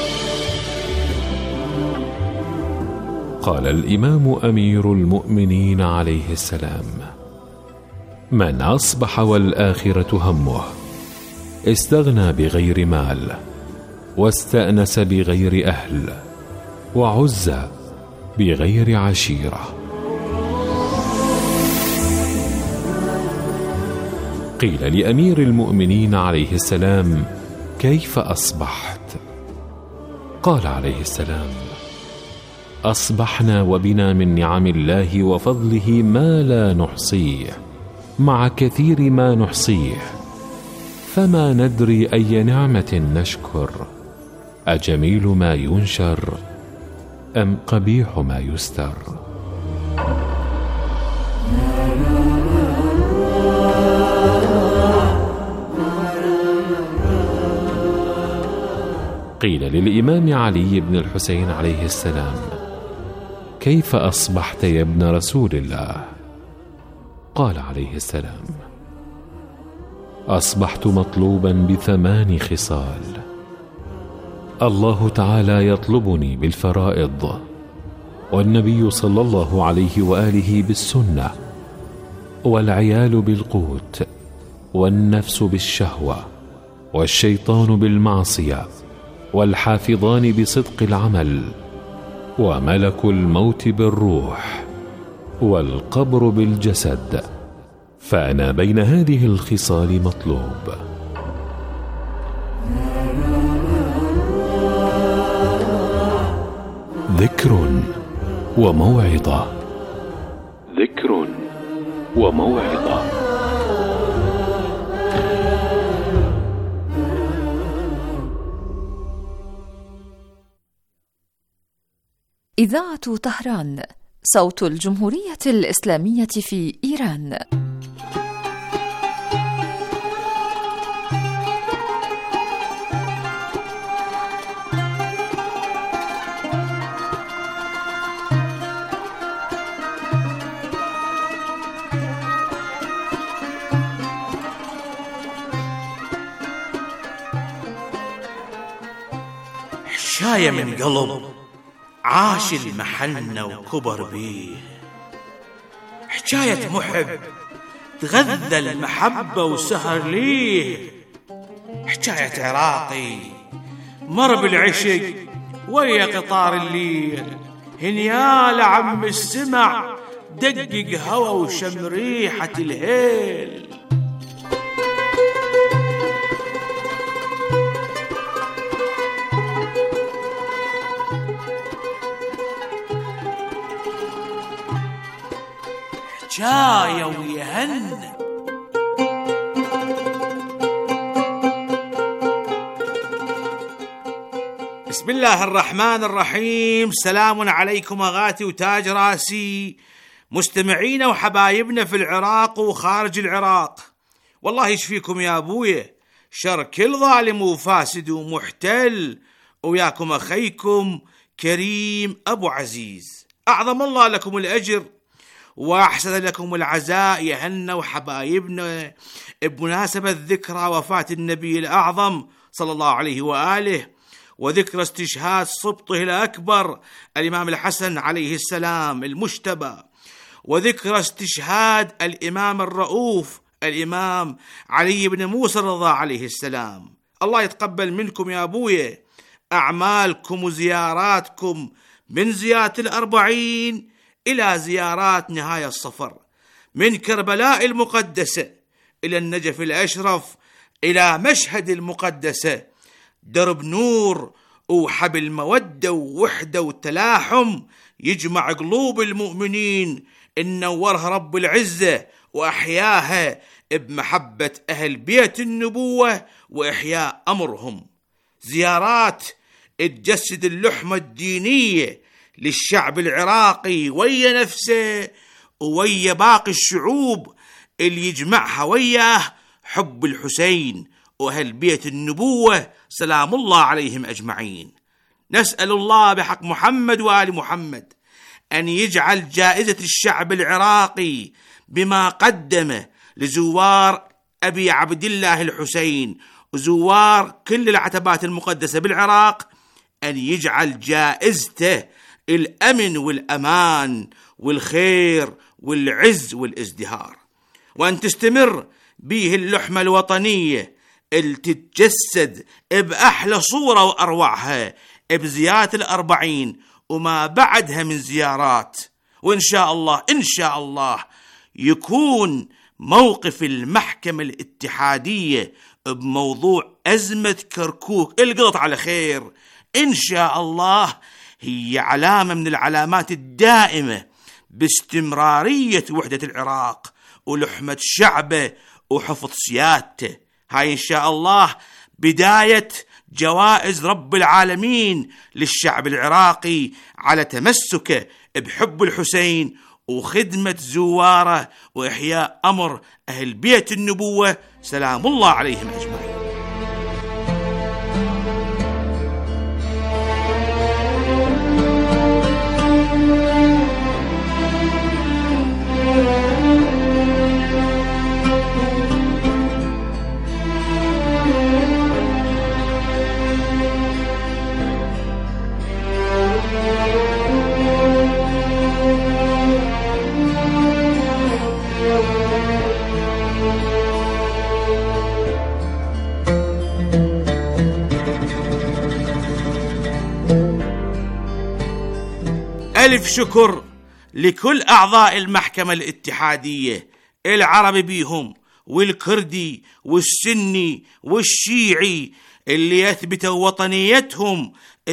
قال الإمام أمير المؤمنين عليه السلام: من أصبح والآخرة همه استغنى بغير مال، واستأنس بغير أهل، وعز بغير عشيرة. قيل لأمير المؤمنين عليه السلام: كيف أصبحت؟ قال عليه السلام: أصبحنا وبنا من نعم الله وفضله ما لا نحصيه، مع كثير ما نحصيه، فما ندري أي نعمة نشكر، أجميل ما ينشر أم قبيح ما يستر. قيل للإمام علي بن الحسين عليه السلام: كيف أصبحت يا ابن رسول الله؟ قال عليه السلام: أصبحت مطلوبا ب8 خصال. الله تعالى يطلبني بالفرائض، والنبي صلى الله عليه وآله بالسنة، والعيال بالقوت، والنفس بالشهوة، والشيطان بالمعصية، والحافظان بصدق العمل، وملك الموت بالروح، والقبر بالجسد، فأنا بين هذه الخصال مطلوب. ذكر وموعظة. ذكر وموعظة. إذاعة طهران، صوت الجمهورية الإسلامية في إيران. حشاية من قلب عاش المحنة وكبر بيه، حكاية محب تغذى المحبة وسهر ليه، حكاية عراقي مر بالعشق ويا قطار الليل، هنيال عم السمع دقق هوا وشم ريحة الهيل. حكاية ويهن. بسم الله الرحمن الرحيم. سلام عليكم أغاتي وتاج راسي، مستمعينا وحبايبنا في العراق وخارج العراق. والله يشفيكم يا أبويا شر كل ظالم وفاسد ومحتل، وياكم أخيكم كريم أبو عزيز. أعظم الله لكم الأجر وأحسن لكم العزاء يا هنا وحبايبنا بمناسبة ذكرى وفاة النبي الأعظم صلى الله عليه وآله، وذكرى استشهاد سبطه الأكبر الإمام الحسن عليه السلام المجتبى، وذكرى استشهاد الإمام الرؤوف الإمام علي بن موسى الرضا عليه السلام. الله يتقبل منكم يا أبويا أعمالكم وزياراتكم من زيارة 40 إلى زيارات نهاية الصفر، من كربلاء المقدسة إلى النجف الأشرف إلى مشهد المقدسة، درب نور وحبل مودة ووحدة وتلاحم يجمع قلوب المؤمنين إن نورها رب العزة وأحياها بمحبة أهل بيت النبوة وإحياء أمرهم. زيارات تجسد اللحمة الدينية للشعب العراقي ويا نفسه ويا باقي الشعوب اللي يجمعها وياه حب الحسين وأهل بيت النبوة سلام الله عليهم أجمعين. نسأل الله بحق محمد وآل محمد أن يجعل جائزة الشعب العراقي بما قدمه لزوار أبي عبد الله الحسين وزوار كل العتبات المقدسة بالعراق، أن يجعل جائزته الأمن والأمان والخير والعز والازدهار، وأن تستمر به اللحمة الوطنية اللي تتجسد بأحلى صورة وأروعها بزيارة 40 وما بعدها من زيارات. وإن شاء الله إن شاء الله يكون موقف المحكمة الاتحادية بموضوع أزمة كركوك القضت على خير إن شاء الله هي علامة من العلامات الدائمة باستمرارية وحدة العراق ولحمة شعبه وحفظ سيادته. هاي إن شاء الله بداية جوائز رب العالمين للشعب العراقي على تمسكه بحب الحسين وخدمة زواره وإحياء أمر أهل بيت النبوة سلام الله عليهم أجمعين. ألف شكر لكل أعضاء المحكمة الاتحادية، العربي بيهم والكردي والسني والشيعي، اللي يثبتوا وطنيتهم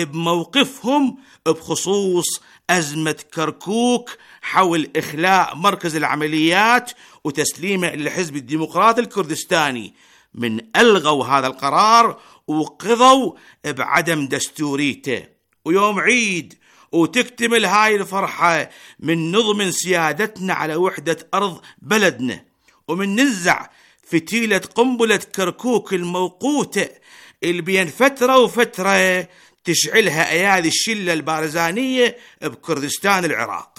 بموقفهم بخصوص أزمة كركوك حول إخلاء مركز العمليات وتسليمه للحزب الديمقراطي الكردستاني، من ألغوا هذا القرار وقضوا بعدم دستوريته. ويوم عيد وتكتمل هاي الفرحة من نضمن سيادتنا على وحدة أرض بلدنا، ومن ننزع فتيلة قنبلة كركوك الموقوتة اللي بين فترة وفترة تشعلها أيادي الشلة البارزانية بكردستان العراق.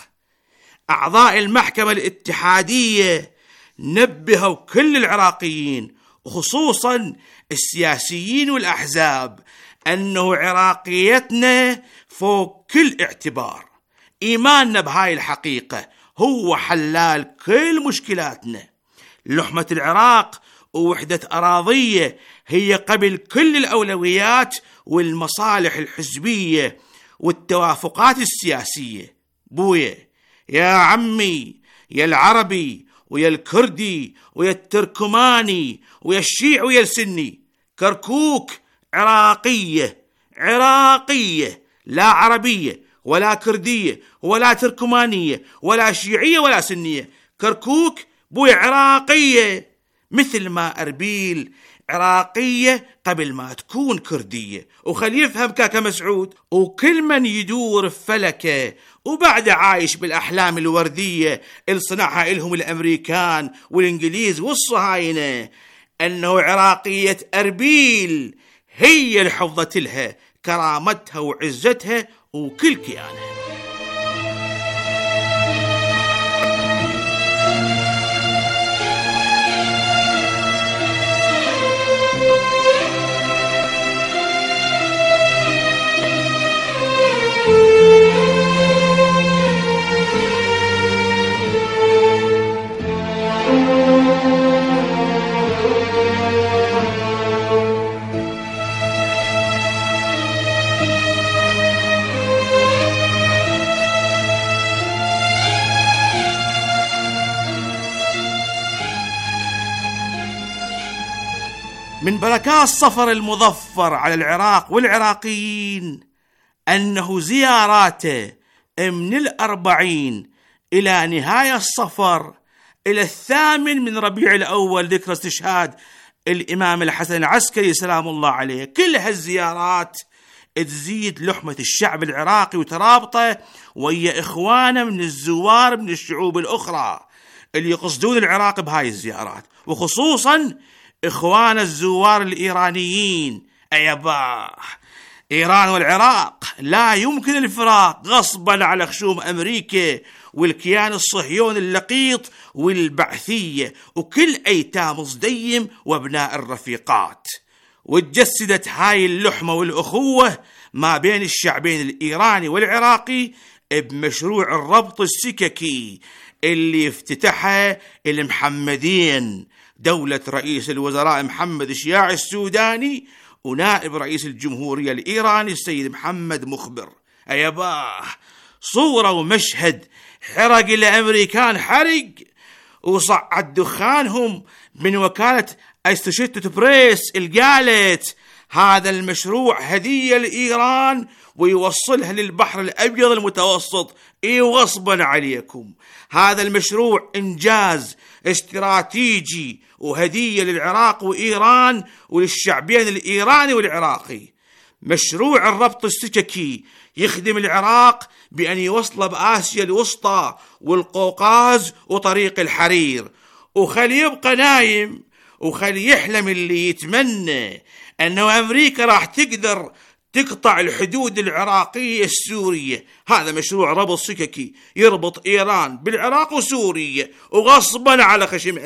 أعضاء المحكمة الاتحادية نبهوا كل العراقيين وخصوصا السياسيين والأحزاب أنه عراقيتنا فوق كل اعتبار. إيماننا بهاي الحقيقة هو حلال كل مشكلاتنا. لحمة العراق ووحدة أراضية هي قبل كل الأولويات والمصالح الحزبية والتوافقات السياسية. بويا يا عمي يا العربي ويا الكردي ويا التركماني ويا الشيعي ويا السني، كركوك عراقية لا عربية ولا كردية ولا تركمانية ولا شيعية ولا سنية. كركوك بوي عراقية، مثل ما أربيل عراقية قبل ما تكون كردية. وخلي يفهم كاكا مسعود، وكل من يدور في فلكه وبعد عايش بالأحلام الوردية اللي صنعها إلهم الأمريكان والإنجليز والصهاينة، أنه عراقية أربيل هي اللي حفظت لها كرامتها وعزتها وكل كيانها. من بركات السفر المظفر على العراق والعراقيين أنه زياراته من 40 إلى نهاية الصفر إلى 8 من ربيع الأول، ذكرى استشهاد الإمام الحسن العسكري سلام الله عليه. كل هالزيارات تزيد لحمة الشعب العراقي وترابطه ويا إخوانه من الزوار من الشعوب الأخرى اللي يقصدون العراق بهاي الزيارات، وخصوصا إخوان الزوار الإيرانيين. أيباه، إيران والعراق لا يمكن الفراق غصبا على خشوم أمريكا والكيان الصهيوني اللقيط والبعثية وكل أيتام صديم وابناء الرفيقات. وتجسدت هاي اللحمة والأخوة ما بين الشعبين الإيراني والعراقي بمشروع الربط السككي اللي افتتحه المحمدين، دولة رئيس الوزراء محمد شياع السوداني ونائب رئيس الجمهورية الإيراني السيد محمد مخبر. أيباه، صورة ومشهد حرق الأمريكان حرق وصعد دخانهم من وكالة أسوشيتد بريس اللي قالت هذا المشروع هدية لإيران ويوصلها للبحر الأبيض المتوسط وغصبا عليكم. هذا المشروع إنجاز استراتيجي وهدية للعراق وإيران وللشعبين الإيراني والعراقي. مشروع الربط السككي يخدم العراق بأن يوصل بآسيا الوسطى والقوقاز وطريق الحرير، وخلي يبقى نايم وخلي يحلم اللي يتمنى أنه أمريكا راح تقدر تقطع الحدود العراقية السورية. هذا مشروع ربط سككي يربط إيران بالعراق وسوريا وغصبا على خشم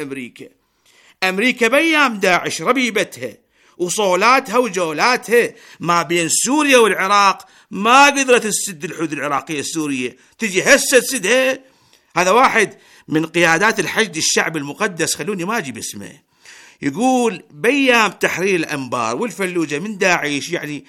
أمريكا بيام داعش ربيبتها وصولاتها وجولاتها ما بين سوريا والعراق ما قدرت تسد الحدود العراقية السورية، تجي هسه تسدها. هذا واحد من قيادات الحشد الشعبي المقدس، خلوني ما أجيب اسمه، يقول بيام تحرير الأنبار والفلوجة من داعش يعني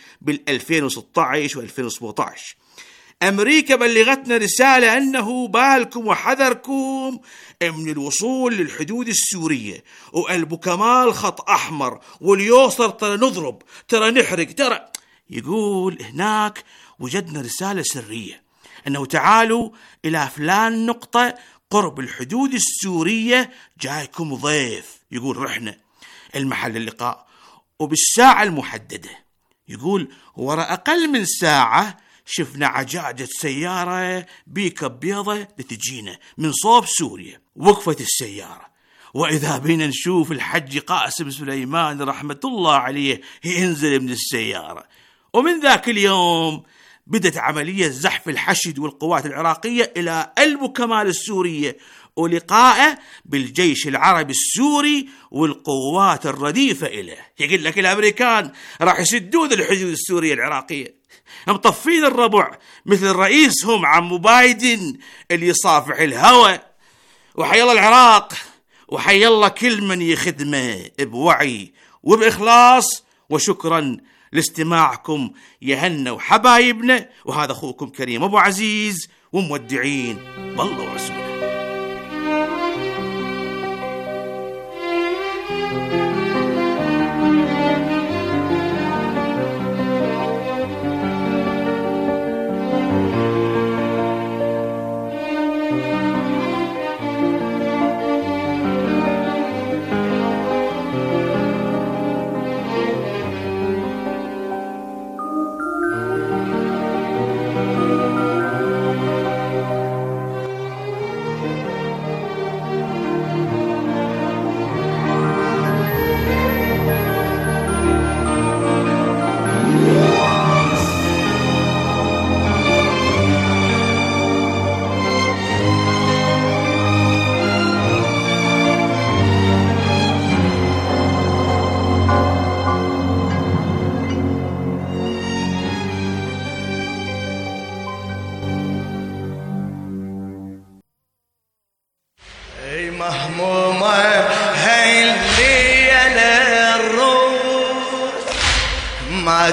بال2016 و2017 أمريكا بلغتنا رسالة أنه بالكم وحذركم من الوصول للحدود السورية، وقلبوا كمال خط أحمر واليوصر ترى نضرب ترى نحرق ترى. يقول هناك وجدنا رسالة سرية أنه تعالوا إلى فلان نقطة قرب الحدود السورية جايكم ضيف. يقول رحنا المحل اللقاء وبالساعة المحددة. يقول ورا أقل من ساعة شفنا عجاجة سيارة بيكب بيضة لتجينا من صوب سوريا. وقفت السيارة وإذا بينا نشوف الحج قاسم سليمان رحمة الله عليه ينزل من السيارة. ومن ذاك اليوم بدت عملية زحف الحشد والقوات العراقية إلى قلب كمال السورية ولقائه بالجيش العربي السوري والقوات الرديفة إليه. يقول لك الأمريكان راح يسدون الحدود السورية العراقية، مطفين الربع مثل رئيسهم عمو بايدن اللي يصافح الهوى. وحي الله العراق وحي الله كل من يخدمه بوعي وبإخلاص. وشكرا لاستماعكم يهنا وحبايبنا، وهذا أخوكم كريم أبو عزيز ومودعين بالله ورسوله.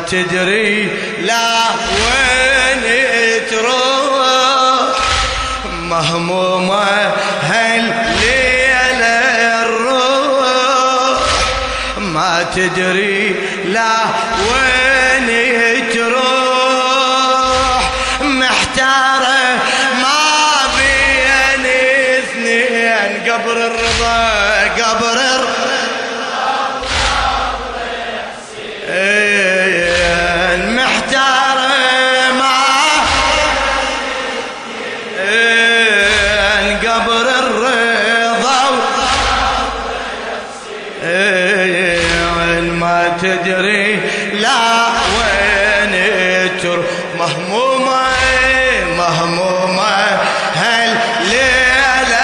تدري لا وين تروح مهمومة هالليلة الروح ما تدري لا وين تروح محتارة ما بين اثنين قبر الرضا قبر محتارة ما قبر الرضا ما تدري لا وين تروح مهمومة هالليلة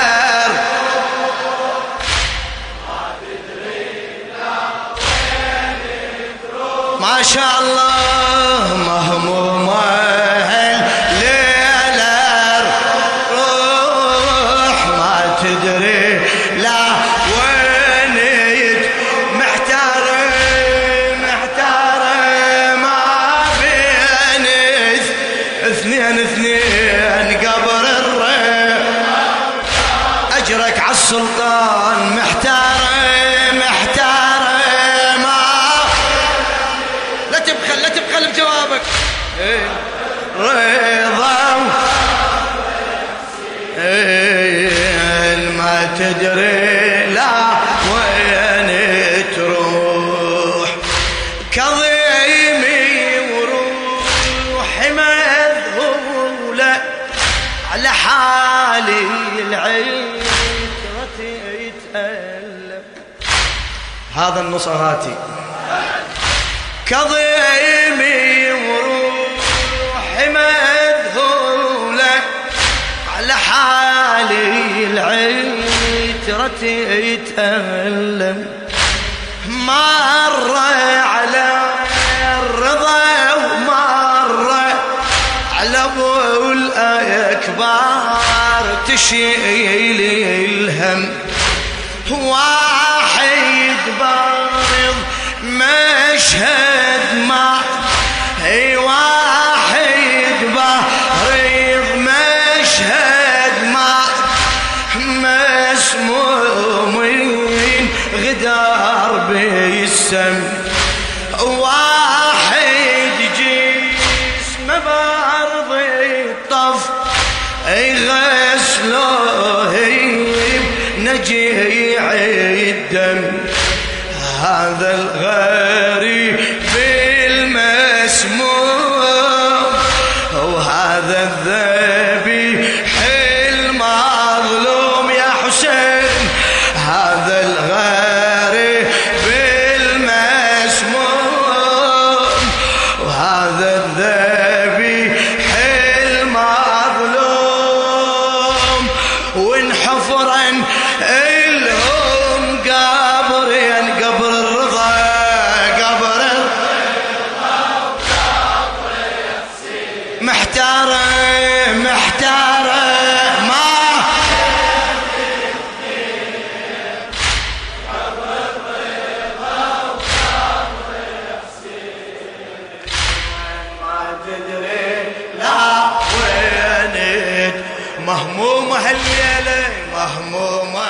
ما شاء الله مهمومة هالليلة روح ما تدري لا وين محتارة ما بين اثنين قبر أجرك عالسلطان محتارة ما لا تبخل بجوابك رضا ما تدري لا وين تروح كظيمي وروحي مذهولة على حالي العترة يتألم هذا النصراتي كظيمي وروحي مذهولة على حالي العترة يتألم مر على الرضا ومر على ابو الاكبار تشيل الهم واحد بارض مشهد ما واحد بارض مشهد ما مسمومين غدار بالسم واحد جسم بارض الطف يغسلوه نجيع الدم هذا الغريب المسموم وهذا الذبيح المظلوم يا حسين هذا الغريب المسموم وهذا الذبيح المظلوم وانحفرا الهم قبرين قبر الرضا قبر محتارة ما تدري لا وين مهمومة هالليلة مهمومة.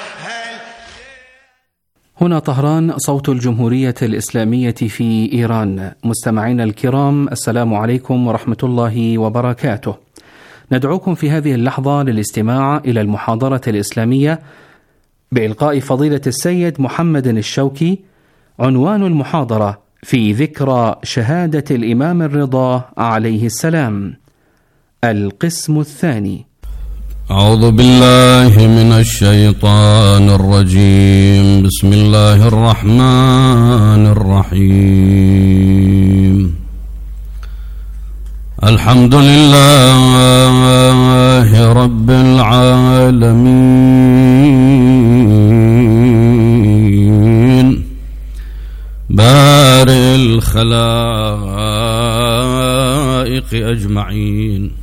هنا طهران صوت الجمهورية الإسلامية في إيران. مستمعينا الكرام، السلام عليكم ورحمة الله وبركاته. ندعوكم في هذه اللحظة للاستماع إلى المحاضرة الإسلامية بإلقاء فضيلة السيد محمد الشوكي. عنوان المحاضرة في ذكرى شهادة الإمام الرضا عليه السلام. القسم الثاني. أعوذ بالله من الشيطان الرجيم. بسم الله الرحمن الرحيم. الحمد لله رب العالمين بارئ الخلائق أجمعين،